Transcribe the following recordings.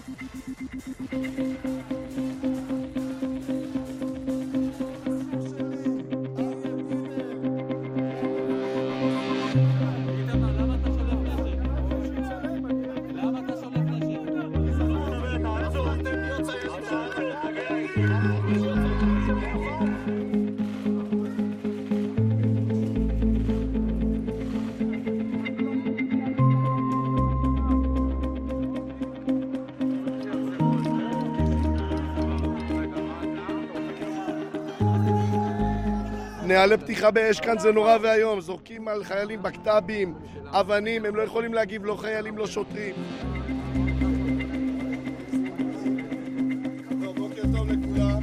נעלי פתיחה באש כאן זה נורא והיום, זורקים על חיילים בקטבים, אבנים, הם לא יכולים להגיב, לא חיילים, לא שוטרים. בוקר טוב לכולם.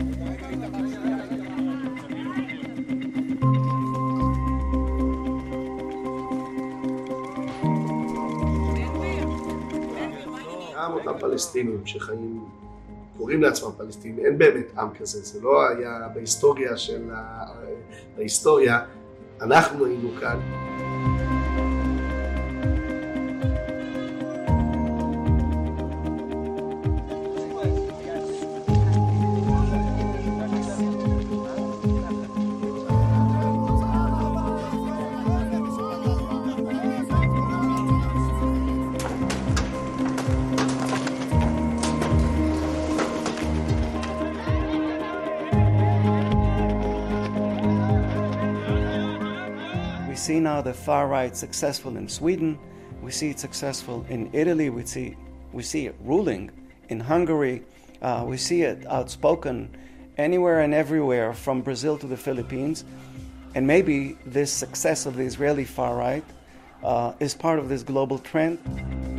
גם אותם פלסטינים שחיים, קוראים לעצמם פלסטינים, אין באמת עם כזה, זה לא היה בהיסטוריה של ההיסטוריה, אנחנו היינו כאן. We see now the far right successful in Sweden. We see it successful in Italy. We see it ruling in Hungary. We see it outspoken anywhere and everywhere from Brazil to the Philippines. And maybe this success of the Israeli far right is part of this global trend.